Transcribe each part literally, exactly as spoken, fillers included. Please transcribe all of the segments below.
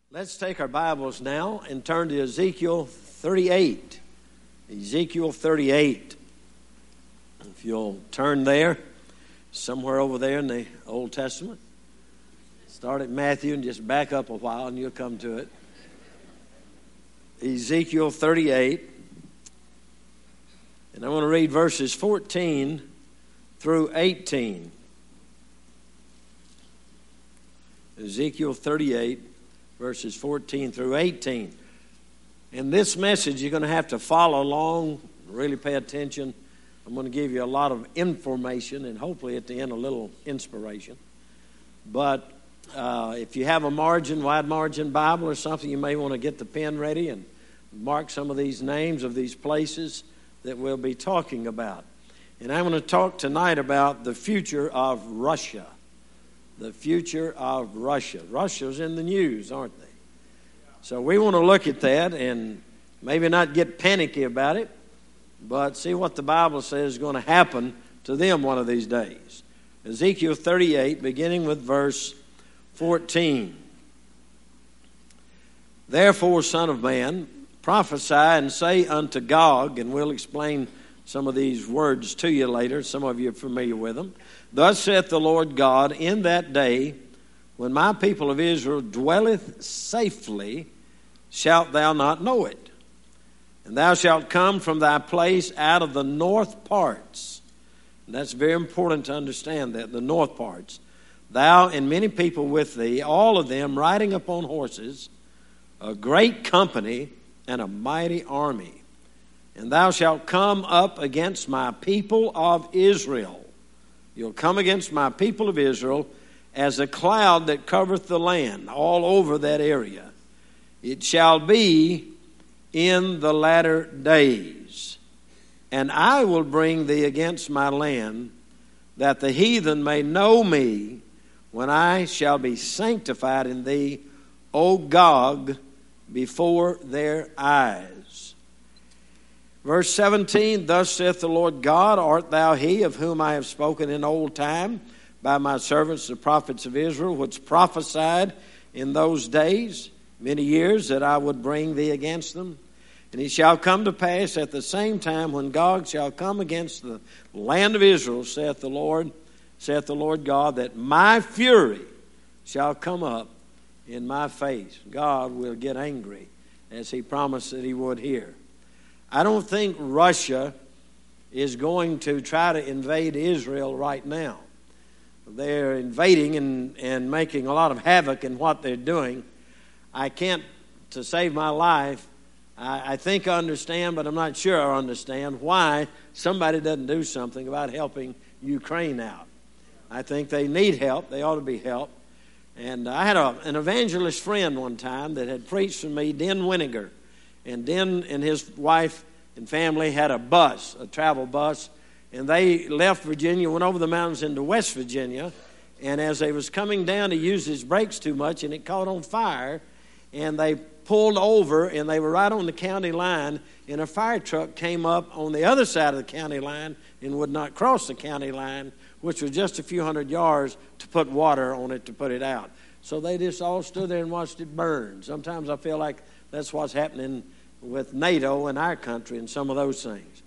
Let's take our Bibles now and turn to Ezekiel thirty-eight. Ezekiel thirty-eight. If you'll turn there, somewhere over there in the Old Testament. Start at Matthew and just back up a while and you'll come to it. Ezekiel thirty-eight. And I want to read verses fourteen through eighteen. Ezekiel thirty-eight. Verses fourteen through eighteen. In this message, you're going to have to follow along, really pay attention. I'm going to give you a lot of information and hopefully at the end a little inspiration. But uh, if you have a margin, wide margin Bible or something, you may want to get the pen ready and mark some of these names of these places that we'll be talking about. And I'm going to talk tonight about the future of Russia. The future of Russia. Russia's in the news, aren't they? So we want to look at that and maybe not get panicky about it, but see what the Bible says is going to happen to them one of these days. Ezekiel thirty-eight, beginning with verse fourteen. Therefore, son of man, prophesy and say unto Gog, and we'll explain some of these words to you later. Some of you are familiar with them. Thus saith the Lord God, in that day, when my people of Israel dwelleth safely, shalt thou not know it. And thou shalt come from thy place out of the north parts. And that's very important to understand that, the north parts. Thou and many people with thee, all of them riding upon horses, a great company and a mighty army. And thou shalt come up against my people of Israel. You'll come against my people of Israel as a cloud that covereth the land, all over that area. It shall be in the latter days. And I will bring thee against my land, that the heathen may know me, when I shall be sanctified in thee, O Gog, before their eyes. Verse seventeen, thus saith the Lord God, art thou he of whom I have spoken in old time by my servants the prophets of Israel, which prophesied in those days, many years, that I would bring thee against them? And it shall come to pass at the same time when Gog shall come against the land of Israel, saith the Lord, saith the Lord God, that my fury shall come up in my face. God will get angry, as he promised that he would here. I don't think Russia is going to try to invade Israel right now. They're invading and, and making a lot of havoc in what they're doing. I can't, to save my life, I, I think I understand, but I'm not sure I understand why somebody doesn't do something about helping Ukraine out. I think they need help. They ought to be helped. And I had a, an evangelist friend one time that had preached for me, Den Winiger. And Den and his wife and family had a bus, a travel bus, and they left Virginia, went over the mountains into West Virginia, and as they was coming down, he used his brakes too much, and it caught on fire, and they pulled over, and they were right on the county line, and a fire truck came up on the other side of the county line and would not cross the county line, which was just a few hundred yards, to put water on it to put it out. So they just all stood there and watched it burn. Sometimes I feel like that's what's happening with NATO in our country and some of those things.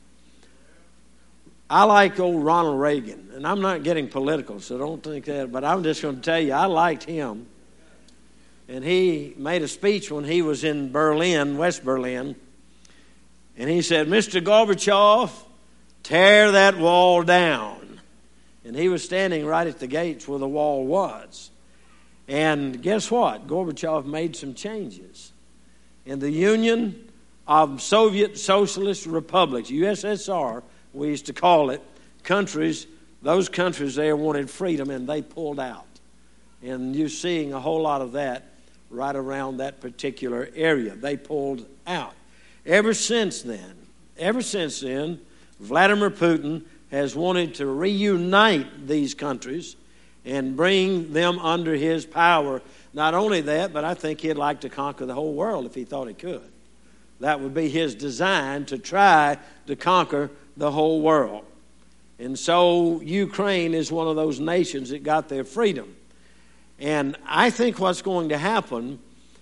I like old Ronald Reagan, and I'm not getting political, so don't think that, but I'm just going to tell you, I liked him. And he made a speech when he was in Berlin, West Berlin, and he said, Mister Gorbachev, tear that wall down. And he was standing right at the gates where the wall was. And guess what? Gorbachev made some changes. In the Union of Soviet Socialist Republics, U S S R, we used to call it, countries, those countries there wanted freedom and they pulled out. And you're seeing a whole lot of that right around that particular area. They pulled out. Ever since then, ever since then, Vladimir Putin has wanted to reunite these countries and bring them under his power. Not only that, but I think he'd like to conquer the whole world if he thought he could. That would be his design, to try to conquer the whole world. And so Ukraine is one of those nations that got their freedom. And I think what's going to happen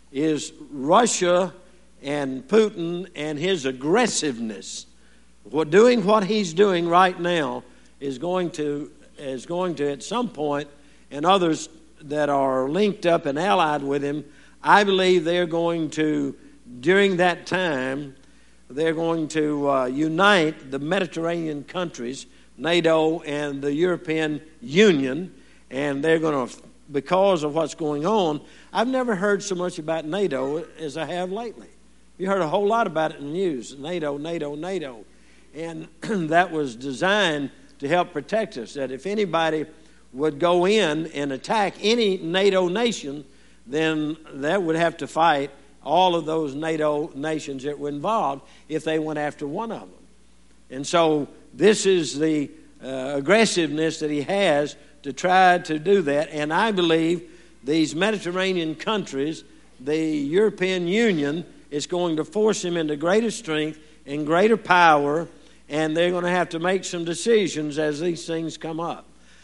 is Russia and Putin and his aggressiveness. What doing what he's doing right now is going to is going to at some point, and others that are linked up and allied with him, I believe they're going to, during that time, they're going to uh, unite the Mediterranean countries, NATO and the European Union, and they're going to, because of what's going on, I've never heard so much about NATO as I have lately. You heard a whole lot about it in the news, NATO, NATO, NATO. And that was designed to help protect us, that if anybody would go in and attack any NATO nation, then that would have to fight all of those NATO nations that were involved if they went after one of them. And so this is the uh, aggressiveness that he has to try to do that. And I believe these Mediterranean countries, the European Union, is going to force him into greater strength and greater power, and they're going to have to make some decisions as these things come up.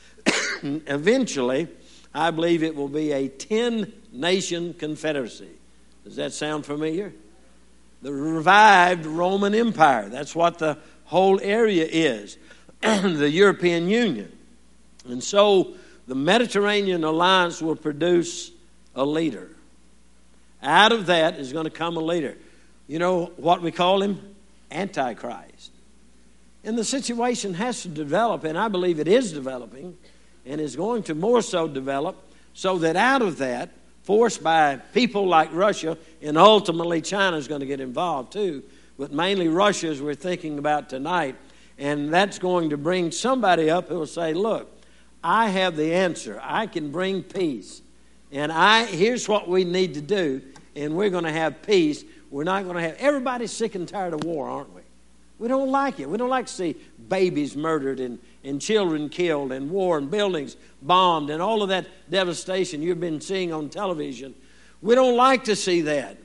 Eventually, I believe it will be a ten-nation confederacy. Does that sound familiar? The revived Roman Empire. That's what the whole area is, the European Union. And so the Mediterranean alliance will produce a leader. Out of that is going to come a leader. You know what we call him? Antichrist. And the situation has to develop, and I believe it is developing, and is going to more so develop, so that out of that, forced by people like Russia, and ultimately China is going to get involved too, but mainly Russia as we're thinking about tonight, and that's going to bring somebody up who will say, look, I have the answer. I can bring peace. And I here's what we need to do, and we're going to have peace. We're not going to have... Everybody's sick and tired of war, aren't we? We don't like it. We don't like to see babies murdered and, and children killed and war and buildings bombed and all of that devastation you've been seeing on television. We don't like to see that.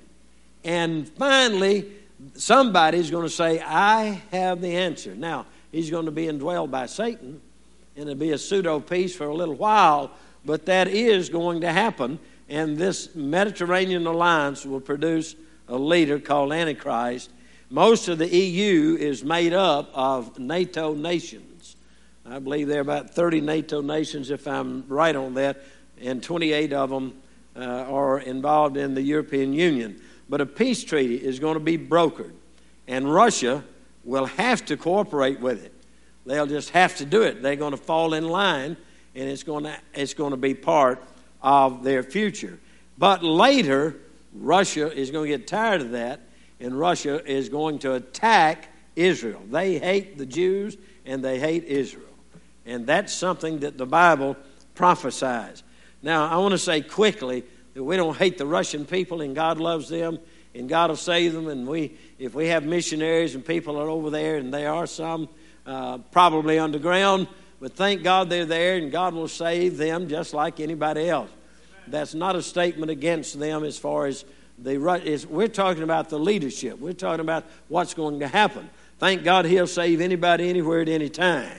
And finally, somebody's going to say, I have the answer. Now, he's going to be indwelled by Satan, and it'll be a pseudo-peace for a little while, but that is going to happen, and this Mediterranean alliance will produce a leader called Antichrist. Most of the E U is made up of NATO nations. I believe there are about thirty NATO nations, if I'm right on that, and twenty-eight of them uh, are involved in the European Union. But a peace treaty is going to be brokered, and Russia will have to cooperate with it. They'll just have to do it. They're going to fall in line, and it's going to, it's going to be part of their future. But later, Russia is going to get tired of that, and Russia is going to attack Israel. They hate the Jews, and they hate Israel. And that's something that the Bible prophesies. Now, I want to say quickly that we don't hate the Russian people, and God loves them, and God will save them. And we, if we have missionaries and people are over there, and there are some uh, probably underground, but thank God they're there, and God will save them just like anybody else. That's not a statement against them as far as the is. We're talking about the leadership. We're talking about what's going to happen. Thank God He'll save anybody anywhere at any time.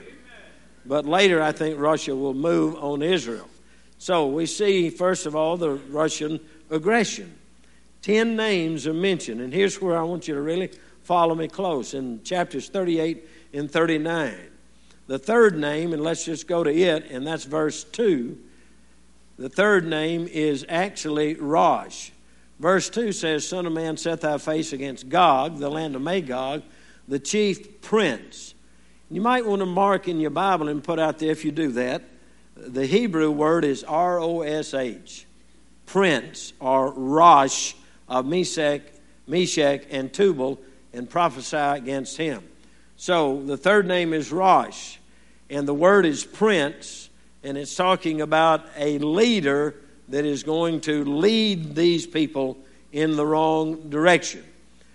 But later, I think Russia will move on Israel. So we see, first of all, the Russian aggression. Ten names are mentioned, and here's where I want you to really follow me close in chapters thirty-eight and thirty-nine. The third name, and let's just go to it, and that's verse two. The third name is actually Rosh. Verse two says, Son of man, set thy face against Gog, the land of Magog, the chief prince. You might want to mark in your Bible and put out there, if you do that, the Hebrew word is R O S H. Prince, or Rosh, of Meshach, Meshach and Tubal, and prophesy against him. So the third name is Rosh, and the word is prince, and it's talking about a leader that is going to lead these people in the wrong direction.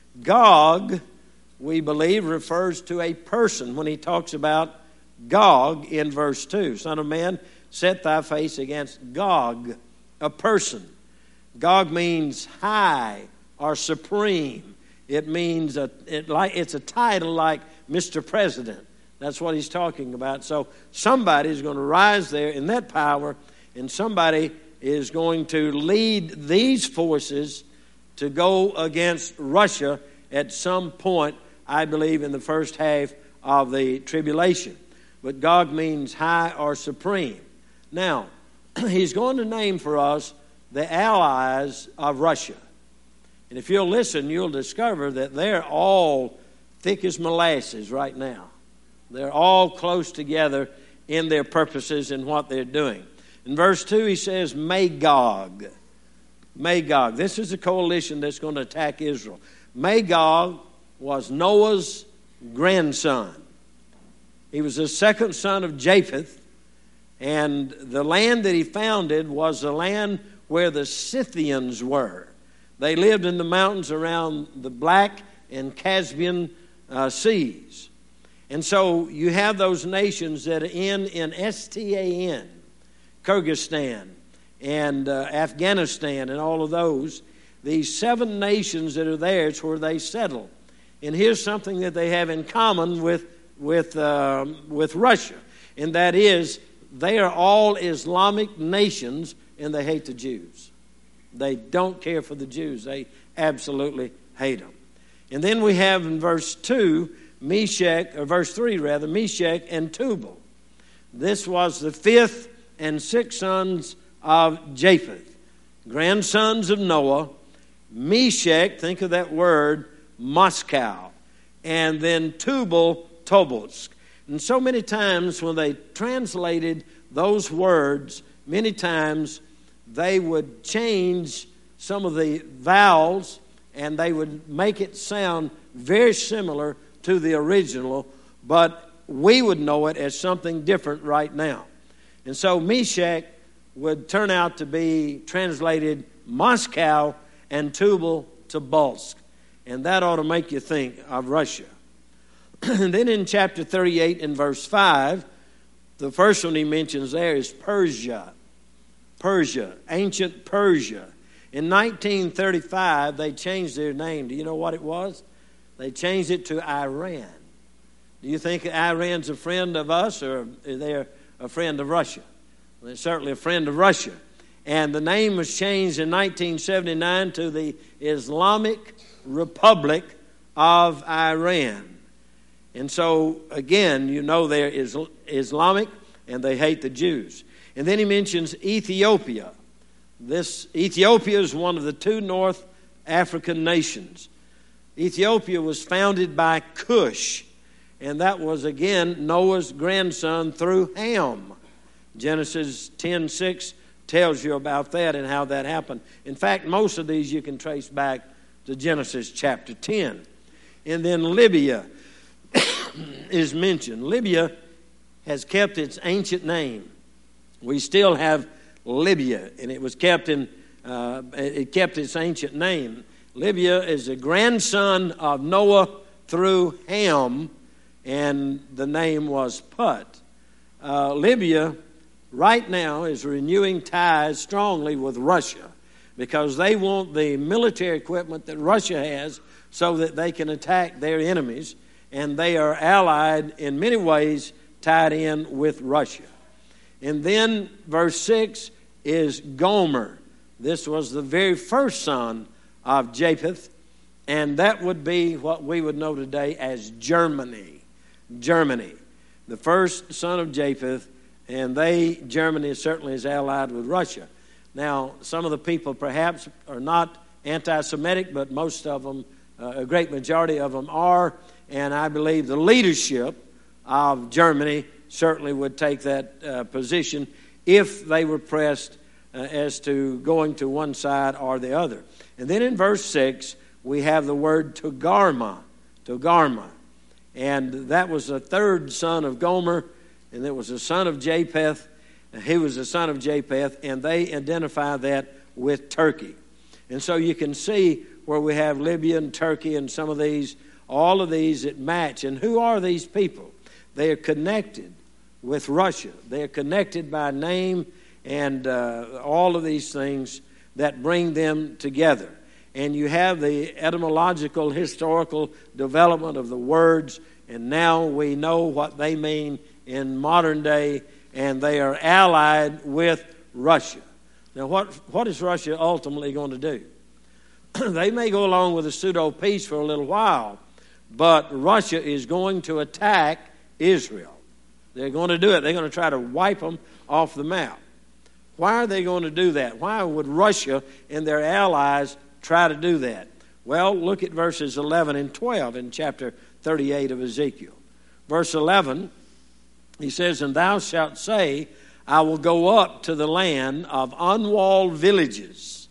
Gog, we believe, refers to a person when he talks about Gog in verse two. Son of man, set thy face against Gog, a person. Gog means high or supreme. It means a, it like it's a title like Mister President. That's what he's talking about. So somebody is going to rise there in that power, and somebody is going to lead these forces to go against Russia at some point, I believe, in the first half of the tribulation. But Gog means high or supreme. Now, he's going to name for us the allies of Russia. And if you'll listen, you'll discover that they're all thick as molasses right now. They're all close together in their purposes and what they're doing. In verse two, he says, Magog. Magog. This is a coalition that's going to attack Israel. Magog was Noah's grandson. He was the second son of Japheth, and the land that he founded was the land where the Scythians were. They lived in the mountains around the Black and Caspian uh, seas. And so you have those nations that end in S T A N, Kyrgyzstan and uh, Afghanistan and all of those. These seven nations that are there, it's where they settle. And here's something that they have in common with, with, uh, with Russia, and that is they are all Islamic nations and they hate the Jews. They don't care for the Jews. They absolutely hate them. And then we have in verse two, Meshach, or verse three rather, Meshach and Tubal. This was the fifth and sixth sons of Japheth, grandsons of Noah. Meshach, think of that word, Moscow. And then Tubal, Tobolsk. And so many times when they translated those words, many times they would change some of the vowels and they would make it sound very similar to the original, but we would know it as something different right now. And so Meshach would turn out to be translated Moscow and Tubal, Tobolsk. And that ought to make you think of Russia. And then in chapter thirty-eight in verse five, the first one he mentions there is Persia. Persia, ancient Persia. In nineteen thirty-five, they changed their name. Do you know what it was? They changed it to Iran. Do you think Iran's a friend of us, or are they a friend of Russia? Well, they're certainly a friend of Russia. And the name was changed in nineteen seventy-nine to the Islamic Republic of Iran. And so, again, you know they're Islamic and they hate the Jews. And then he mentions Ethiopia. This Ethiopia is one of the two North African nations. Ethiopia was founded by Cush, and that was, again, Noah's grandson through Ham. Genesis ten six tells you about that and how that happened. In fact, most of these you can trace back to Genesis chapter ten. And then Libya is mentioned. Libya has kept its ancient name. We still have Libya, and it was kept in uh, it kept its ancient name. Libya is a grandson of Noah through Ham, and the name was Put. Uh, Libya right now is renewing ties strongly with Russia because they want the military equipment that Russia has so that they can attack their enemies, and they are allied in many ways, tied in with Russia. And then verse six is Gomer. This was the very first son of Japheth, and that would be what we would know today as Germany. Germany, the first son of Japheth, and they, Germany certainly is allied with Russia. Now, some of the people perhaps are not anti-Semitic, but most of them, uh, a great majority of them are, and I believe the leadership of Germany certainly would take that uh, position if they were pressed uh, as to going to one side or the other. And then in verse six, we have the word Togarmah, Togarmah. And that was the third son of Gomer, and it was the son of Japheth. He was the son of Japheth, and they identify that with Turkey. And so you can see where we have Libya and Turkey and some of these, all of these that match. And who are these people? They are connected with Russia. They are connected by name and uh, all of these things that bring them together. And you have the etymological, historical development of the words, and now we know what they mean in modern day, and they are allied with Russia. Now, what, what is Russia ultimately going to do? they may go along with a pseudo-peace for a little while, but Russia is going to attack Israel. They're going to do it. They're going to try to wipe them off the map. Why are they going to do that? Why would Russia and their allies try to do that? Well, look at verses eleven and twelve in chapter thirty-eight of Ezekiel. Verse eleven, he says, "And thou shalt say, I will go up to the land of unwalled villages.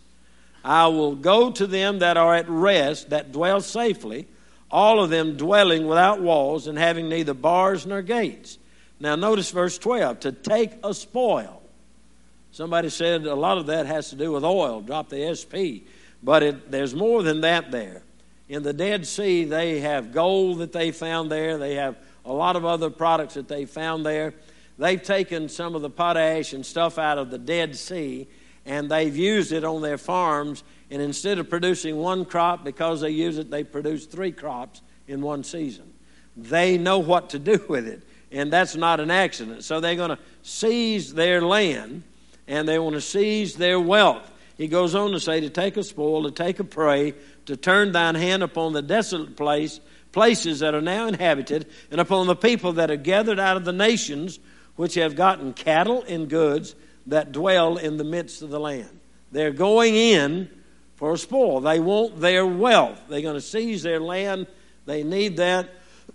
I will go to them that are at rest, that dwell safely, all of them dwelling without walls and having neither bars nor gates." Now notice verse twelve, to take a spoil. Somebody said a lot of that has to do with oil. Drop the S P. But it, there's more than that there. In the Dead Sea, they have gold that they found there. They have a lot of other products that they found there. They've taken some of the potash and stuff out of the Dead Sea, and they've used it on their farms. And instead of producing one crop, because they use it, they produce three crops in one season. They know what to do with it, and that's not an accident. So they're going to seize their land, and they want to seize their wealth. He goes on to say, to take a spoil, to take a prey, to turn thine hand upon the desolate place, places that are now inhabited, and upon the people that are gathered out of the nations, which have gotten cattle and goods that dwell in the midst of the land. They're going in for a spoil. They want their wealth. They're going to seize their land. They need that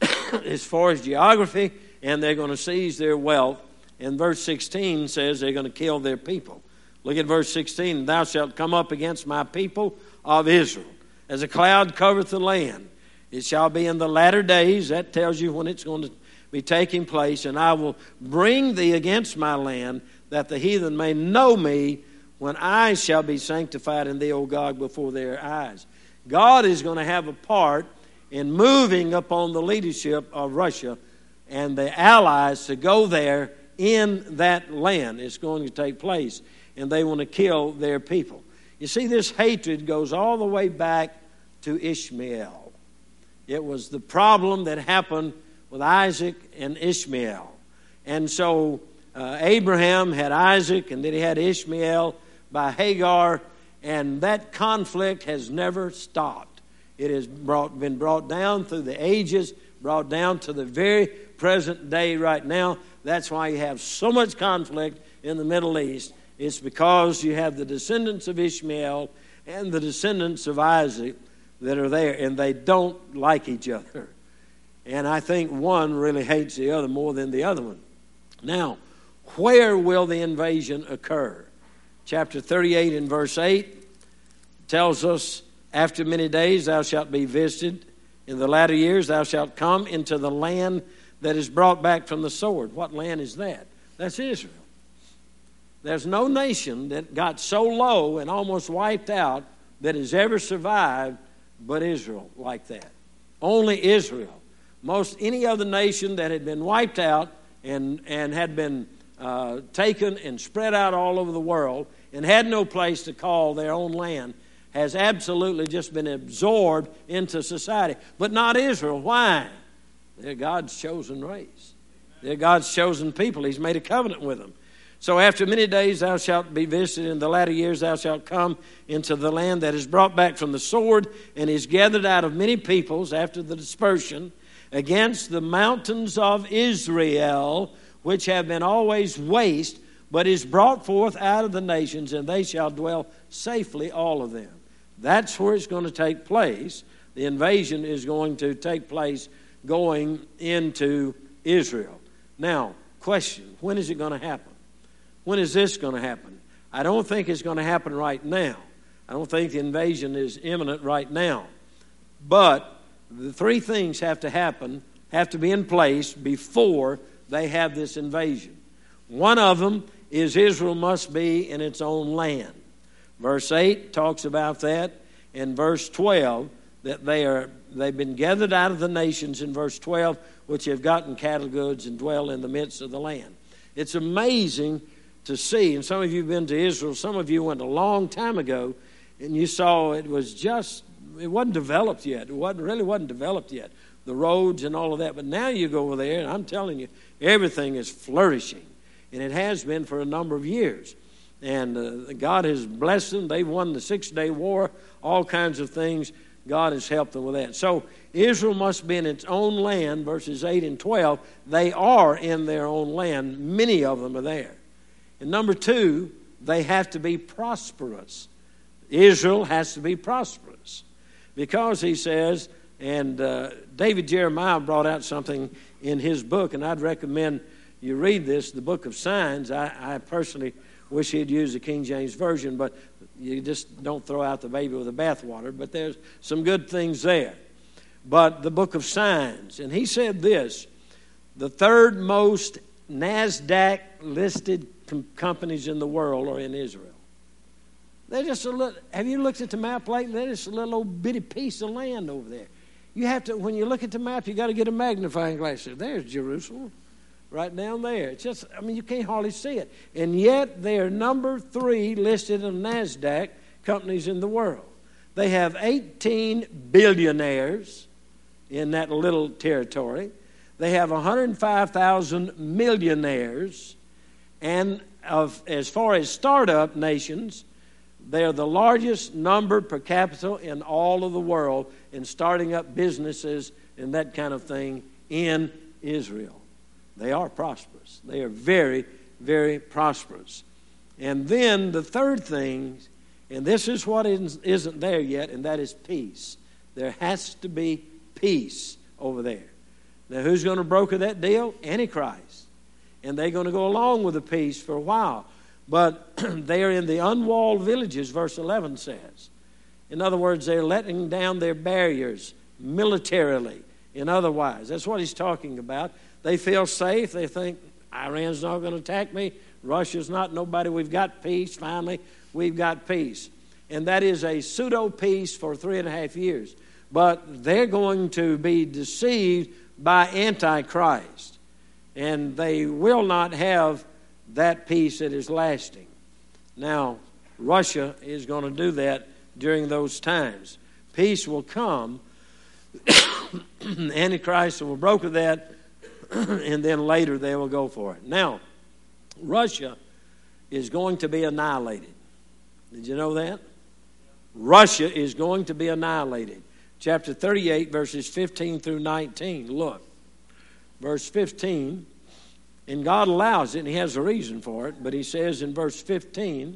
as far as geography, and they're going to seize their wealth. And verse sixteen says they're going to kill their people. Look at verse sixteen. "Thou shalt come up against my people of Israel, as a cloud covereth the land. It shall be in the latter days," that tells you when it's going to be taking place, "and I will bring thee against my land, that the heathen may know me, when I shall be sanctified in thee, O God, before their eyes." God is going to have a part in moving upon the leadership of Russia and the allies to go there in that land. It's going to take place, and they want to kill their people. You see, this hatred goes all the way back to Ishmael. It was the problem that happened with Isaac and Ishmael. And so uh, Abraham had Isaac, and then he had Ishmael by Hagar, and that conflict has never stopped. It has brought, been brought down through the ages, brought down to the very present day right now. That's why you have so much conflict in the Middle East. It's because you have the descendants of Ishmael and the descendants of Isaac that are there, and they don't like each other. And I think one really hates the other more than the other one. Now, where will the invasion occur? Chapter thirty-eight and verse eight tells us, "After many days thou shalt be visited. In the latter years thou shalt come into the land that is brought back from the sword." What land is that? That's Israel. There's no nation that got so low and almost wiped out that has ever survived but Israel like that. Only Israel. Most any other nation that had been wiped out and, and had been uh, taken and spread out all over the world and had no place to call their own land has absolutely just been absorbed into society. But not Israel. Why? They're God's chosen race. They're God's chosen people. He's made a covenant with them. "So after many days thou shalt be visited, in the latter years thou shalt come into the land that is brought back from the sword, and is gathered out of many peoples after the dispersion, against the mountains of Israel, which have been always waste, but is brought forth out of the nations, and they shall dwell safely, all of them." That's where it's going to take place. The invasion is going to take place going into Israel. Now, question, when is it going to happen? When is this going to happen? I don't think it's going to happen right now. I don't think the invasion is imminent right now. But the three things have to happen, have to be in place before they have this invasion. One of them is Israel must be in its own land. Verse eight talks about that. In verse twelve, that they are, they've been gathered out of the nations in verse twelve, which have gotten cattle goods and dwell in the midst of the land. It's amazing to see, and some of you have been to Israel, some of you went a long time ago, and you saw it was just, it wasn't developed yet. It wasn't, really wasn't developed yet, the roads and all of that. But now you go over there, and I'm telling you, everything is flourishing, and it has been for a number of years. And uh, God has blessed them. They've won the Six-Day War, all kinds of things. God has helped them with that. So Israel must be in its own land, verses eight and twelve. They are in their own land. Many of them are there. And number two, they have to be prosperous. Israel has to be prosperous. Because he says, and uh, David Jeremiah brought out something in his book, and I'd recommend you read this, the Book of Signs. I, I personally wish he'd used the King James Version, but you just don't throw out the baby with the bathwater. But there's some good things there. But the Book of Signs, and he said this, the third most NASDAQ-listed com- companies in the world are in Israel. They're just a little, have you looked at the map lately? They're just a little old bitty piece of land over there. You have to, when you look at the map, you got to get a magnifying glass. There's Jerusalem, right down there. It's just, I mean, you can't hardly see it. And yet they are number three listed on NASDAQ companies in the world. They have eighteen billionaires in that little territory. They have one hundred five thousand millionaires. And of, as far as startup nations, they're the largest number per capita in all of the world in starting up businesses and that kind of thing in Israel. They are prosperous. They are very, very prosperous. And then the third thing, and this is what isn't there yet, and that is peace. There has to be peace over there. Now, who's going to broker that deal? Antichrist. And they're going to go along with the peace for a while. But they are in the unwalled villages, verse eleven says. In other words, they're letting down their barriers militarily and otherwise. That's what he's talking about. They feel safe. They think Iran's not going to attack me. Russia's not. Nobody. We've got peace. Finally, we've got peace. And that is a pseudo-peace for three and a half years. But they're going to be deceived by Antichrist. And they will not have that peace that is lasting. Now, Russia is going to do that during those times. Peace will come. Antichrist will broker that, and then later they will go for it. Now, Russia is going to be annihilated. Did you know that? Russia is going to be annihilated. Chapter thirty-eight, verses fifteen through nineteen. Look, verse fifteen. And God allows it, and he has a reason for it. But he says in verse fifteen,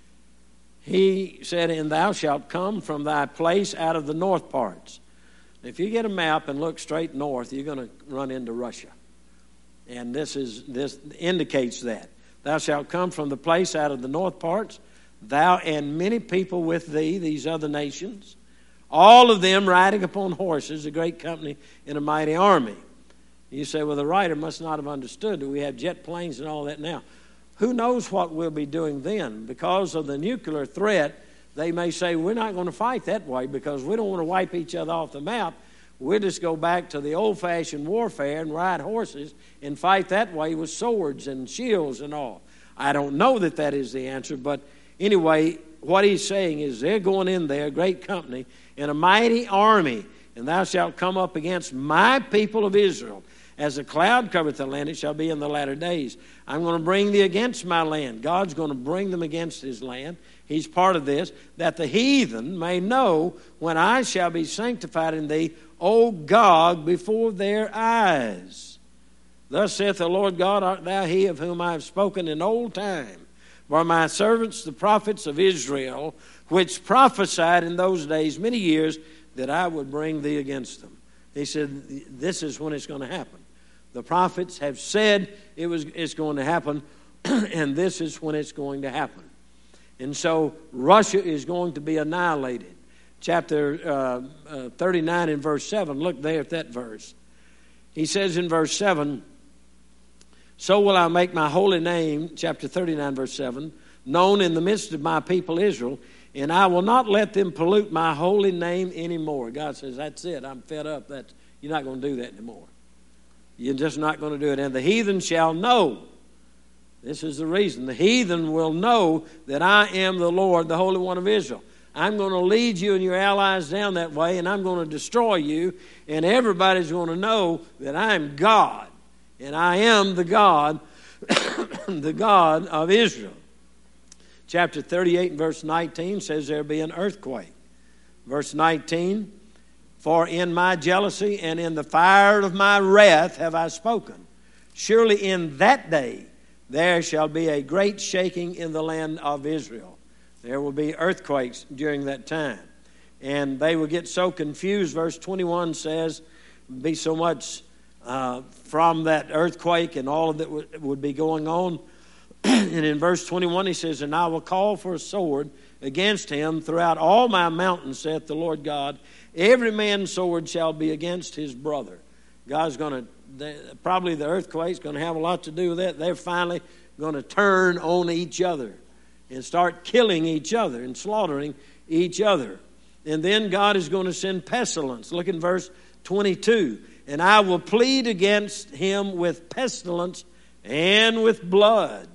he said, and thou shalt come from thy place out of the north parts. If you get a map and look straight north, you're going to run into Russia. And this is this indicates that. Thou shalt come from the place out of the north parts, thou and many people with thee, these other nations, all of them riding upon horses, a great company in a mighty army. You say, well, the writer must not have understood that we have jet planes and all that now. Who knows what we'll be doing then? Because of the nuclear threat, they may say, we're not going to fight that way because we don't want to wipe each other off the map. We'll just go back to the old-fashioned warfare and ride horses and fight that way with swords and shields and all. I don't know that that is the answer, but anyway, what he's saying is they're going in there, great company, in a mighty army, and thou shalt come up against my people of Israel. As a cloud covereth the land, it shall be in the latter days. I'm going to bring thee against my land. God's going to bring them against his land. He's part of this, that the heathen may know when I shall be sanctified in thee, O Gog, before their eyes. Thus saith the Lord God, art thou he of whom I have spoken in old time, for my servants the prophets of Israel, which prophesied in those days many years, that I would bring thee against them. He said, this is when it's going to happen. The prophets have said it was it's going to happen, and this is when it's going to happen. And so Russia is going to be annihilated. Chapter uh, uh, thirty-nine and verse seven, look there at that verse. He says in verse seven, so will I make my holy name, chapter thirty-nine, verse seven, known in the midst of my people Israel, and I will not let them pollute my holy name anymore. God says, that's it. I'm fed up. That's, you're not going to do that anymore. You're just not going to do it. And the heathen shall know. This is the reason. The heathen will know that I am the Lord, the Holy One of Israel. I'm going to lead you and your allies down that way, and I'm going to destroy you, and everybody's going to know that I'm God, and I am the God, the God of Israel. chapter thirty-eight and verse nineteen says there'll be an earthquake. Verse nineteen, for in my jealousy and in the fire of my wrath have I spoken. Surely in that day there shall be a great shaking in the land of Israel. There will be earthquakes during that time. And they will get so confused. Verse twenty-one says, be so much uh, from that earthquake and all of that w- would be going on. And in verse twenty-one he says, and I will call for a sword against him throughout all my mountains, saith the Lord God. Every man's sword shall be against his brother. God's going to, probably the earthquake's going to have a lot to do with that. They're finally going to turn on each other and start killing each other and slaughtering each other. And then God is going to send pestilence. Look in verse twenty-two. And I will plead against him with pestilence and with blood.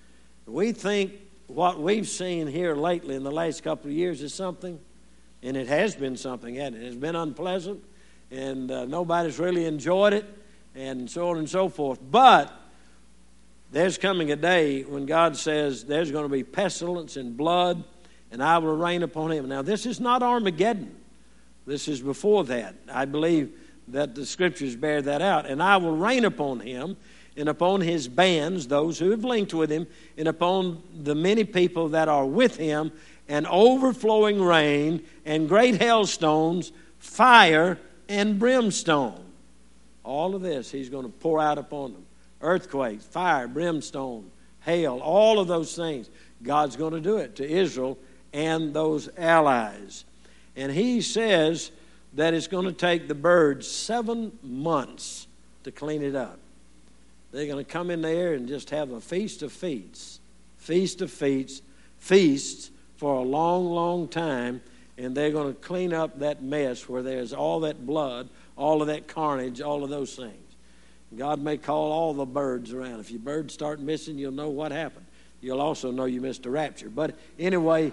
We think what we've seen here lately in the last couple of years is something, and it has been something, hasn't it? It's been unpleasant, and uh, nobody's really enjoyed it, and so on and so forth. But there's coming a day when God says there's going to be pestilence and blood, and I will rain upon him. Now, this is not Armageddon. This is before that. I believe that the Scriptures bear that out. And I will rain upon him and upon his bands, those who have linked with him, and upon the many people that are with him, and overflowing rain and great hailstones, fire and brimstone. All of this he's going to pour out upon them. Earthquakes, fire, brimstone, hail, all of those things. God's going to do it to Israel and those allies. And he says that it's going to take the birds seven months to clean it up. They're going to come in there and just have a feast of feasts, feast of feasts, feasts for a long, long time, and they're going to clean up that mess where there's all that blood, all of that carnage, all of those things. God may call all the birds around. If your birds start missing, you'll know what happened. You'll also know you missed a rapture. But anyway,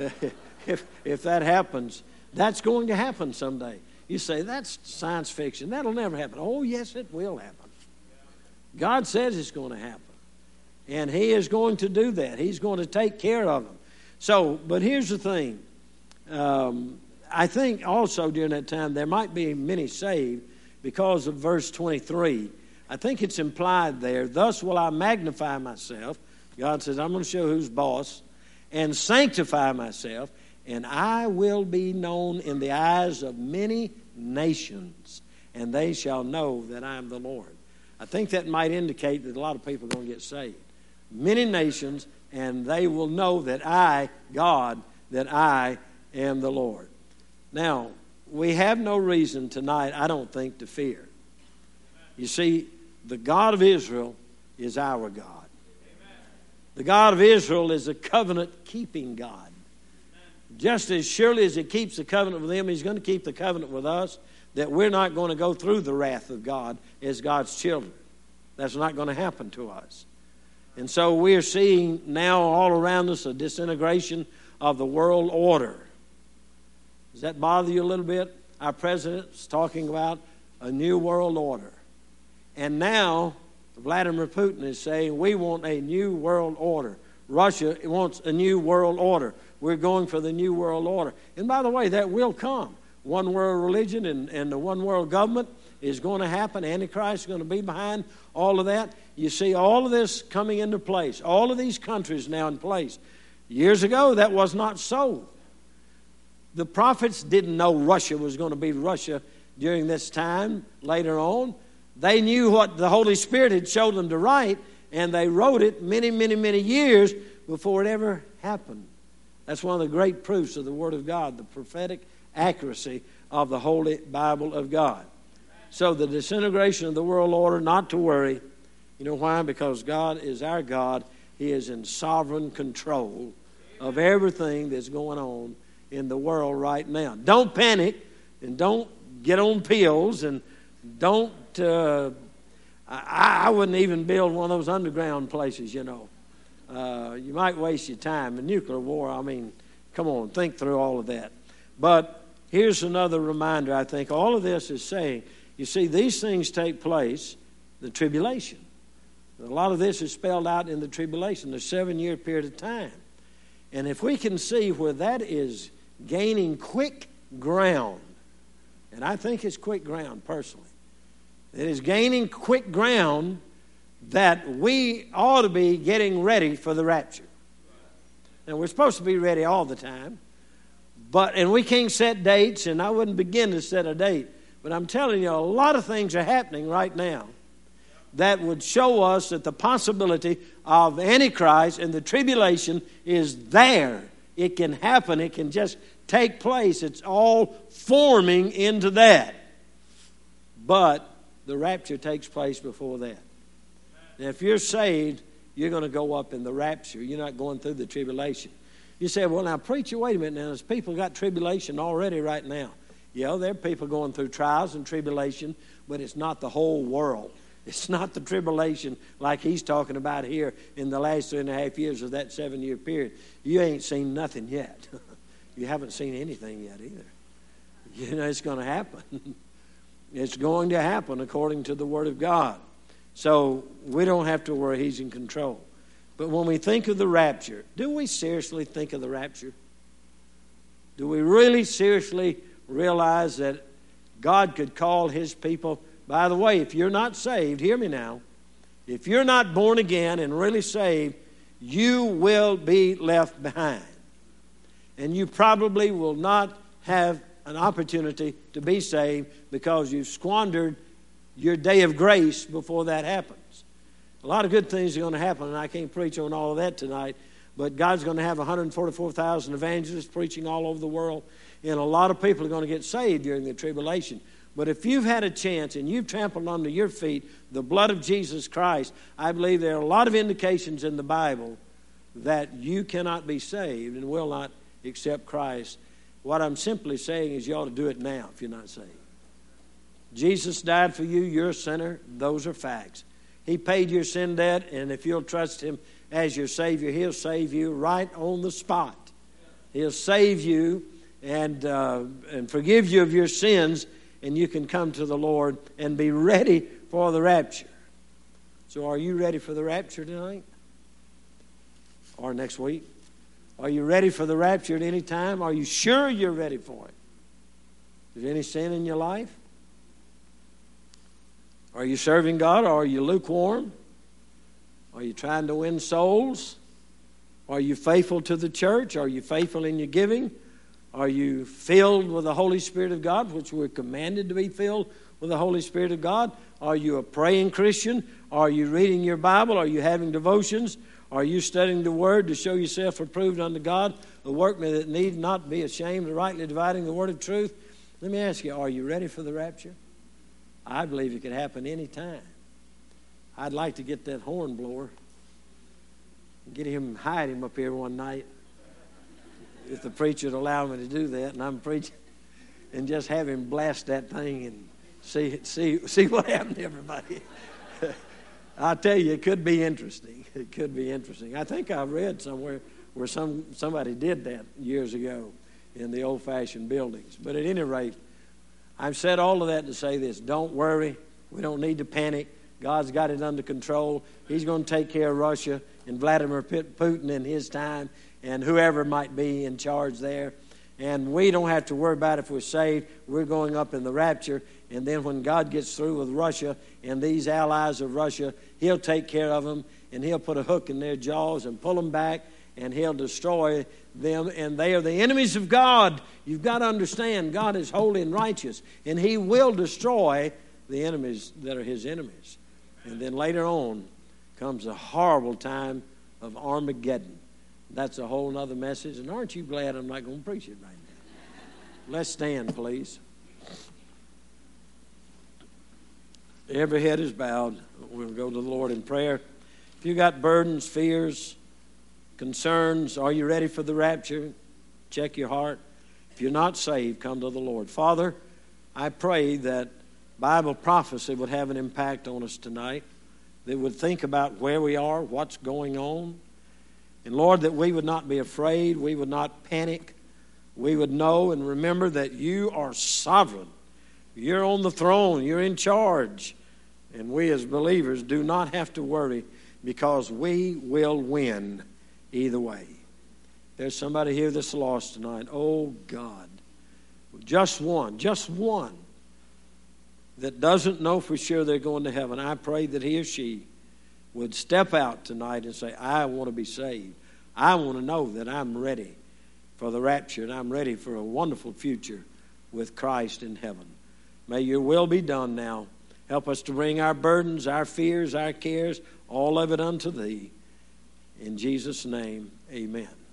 if if that happens, that's going to happen someday. You say, that's science fiction. That'll never happen. Oh, yes, it will happen. God says it's going to happen. And he is going to do that. He's going to take care of them. So, but here's the thing. Um, I think also during that time there might be many saved because of verse twenty-three. I think it's implied there, thus will I magnify myself. God says, I'm going to show who's boss, and sanctify myself, and I will be known in the eyes of many nations, and they shall know that I am the Lord. I think that might indicate that a lot of people are going to get saved. Many nations, and they will know that I, God, that I am the Lord. Now, we have no reason tonight, I don't think, to fear. You see, the God of Israel is our God. The God of Israel is a covenant-keeping God. Just as surely as he keeps the covenant with them, he's going to keep the covenant with us, that we're not going to go through the wrath of God as God's children. That's not going to happen to us. And so we are seeing now all around us a disintegration of the world order. Does that bother you a little bit? Our president's talking about a new world order. And now Vladimir Putin is saying we want a new world order. Russia wants a new world order. We're going for the new world order. And by the way, that will come. One world religion and, and the one world government is going to happen. Antichrist is going to be behind all of that. You see all of this coming into place. All of these countries now in place. Years ago, that was not so. The prophets didn't know Russia was going to be Russia during this time later on. They knew what the Holy Spirit had showed them to write, and they wrote it many, many, many years before it ever happened. That's one of the great proofs of the Word of God, the prophetic accuracy of the Holy Bible of God. So the disintegration of the world order, not to worry. You know why? Because God is our God. He is in sovereign control of everything that's going on in the world right now. Don't panic, and don't get on pills, and don't, uh, I, I wouldn't even build one of those underground places, you know. Uh, you might waste your time. In nuclear war, I mean, come on, think through all of that. But here's another reminder, I think. All of this is saying, you see, these things take place, the tribulation. A lot of this is spelled out in the tribulation, the seven-year period of time. And if we can see where that is gaining quick ground, and I think it's quick ground personally, it is gaining quick ground that we ought to be getting ready for the rapture. Now, we're supposed to be ready all the time, but and we can't set dates, and I wouldn't begin to set a date. But I'm telling you, a lot of things are happening right now that would show us that the possibility of Antichrist and the tribulation is there. It can happen. It can just take place. It's all forming into that. But the rapture takes place before that. Now, if you're saved, you're going to go up in the rapture. You're not going through the tribulation. You say, well, now, preacher, wait a minute. Now, there's people got tribulation already right now. Yeah, there are people going through trials and tribulation, but it's not the whole world. It's not the tribulation like he's talking about here in the last three and a half years of that seven-year period. You ain't seen nothing yet. You haven't seen anything yet either. You know, it's going to happen. It's going to happen according to the Word of God. So we don't have to worry. He's in control. But when we think of the rapture, do we seriously think of the rapture? Do we really seriously realize that God could call His people? By the way, if you're not saved, hear me now. If you're not born again and really saved, you will be left behind. And you probably will not have an opportunity to be saved because you've squandered your day of grace before that happens. A lot of good things are going to happen, and I can't preach on all of that tonight, but God's going to have one hundred forty-four thousand evangelists preaching all over the world, and a lot of people are going to get saved during the tribulation. But if you've had a chance and you've trampled under your feet the blood of Jesus Christ, I believe there are a lot of indications in the Bible that you cannot be saved and will not accept Christ. What I'm simply saying is you ought to do it now if you're not saved. Jesus died for you. You're a sinner. Those are facts. He paid your sin debt, and if you'll trust Him as your Savior, He'll save you right on the spot. He'll save you and, uh, and forgive you of your sins, and you can come to the Lord and be ready for the rapture. So are you ready for the rapture tonight? Or next week? Are you ready for the rapture at any time? Are you sure you're ready for it? Is there any sin in your life? Are you serving God, or are you lukewarm? Are you trying to win souls? Are you faithful to the church? Are you faithful in your giving? Are you filled with the Holy Spirit of God, which we're commanded to be filled with the Holy Spirit of God? Are you a praying Christian? Are you reading your Bible? Are you having devotions? Are you studying the Word to show yourself approved unto God, a workman that need not be ashamed of rightly dividing the Word of truth? Let me ask you, are you ready for the rapture? I believe it could happen any time. I'd like to get that horn blower, get him, hide him up here one night, if the preacher would allow me to do that, and I'm preaching, and just have him blast that thing and see see see what happened to everybody. I'll tell you, it could be interesting. It could be interesting. I think I read somewhere where some somebody did that years ago in the old-fashioned buildings. But at any rate, I've said all of that to say this. Don't worry. We don't need to panic. God's got it under control. He's going to take care of Russia and Vladimir Putin in his time and whoever might be in charge there. And we don't have to worry about if we're saved. We're going up in the rapture. And then when God gets through with Russia and these allies of Russia, He'll take care of them, and He'll put a hook in their jaws and pull them back, and He'll destroy them. And they are the enemies of God. You've got to understand, God is holy and righteous, and He will destroy the enemies that are His enemies. And then later on comes a horrible time of Armageddon. That's a whole other message. And aren't you glad I'm not going to preach it right now? Let's stand, please. Every head is bowed. We'll go to the Lord in prayer. If you got burdens, fears, concerns, are you ready for the rapture? Check your heart. If you're not saved, come to the Lord. Father, I pray that Bible prophecy would have an impact on us tonight, that would think about where we are, what's going on. And Lord, that we would not be afraid, we would not panic. We would know and remember that You are sovereign. You're on the throne, You're in charge. And we as believers do not have to worry, because we will win either way. There's somebody here that's lost tonight. Oh, God. Just one, just one that doesn't know for sure they're going to heaven. I pray that he or she would step out tonight and say, I want to be saved. I want to know that I'm ready for the rapture and I'm ready for a wonderful future with Christ in heaven. May your will be done now. Help us to bring our burdens, our fears, our cares, all of it unto thee. In Jesus' name, amen.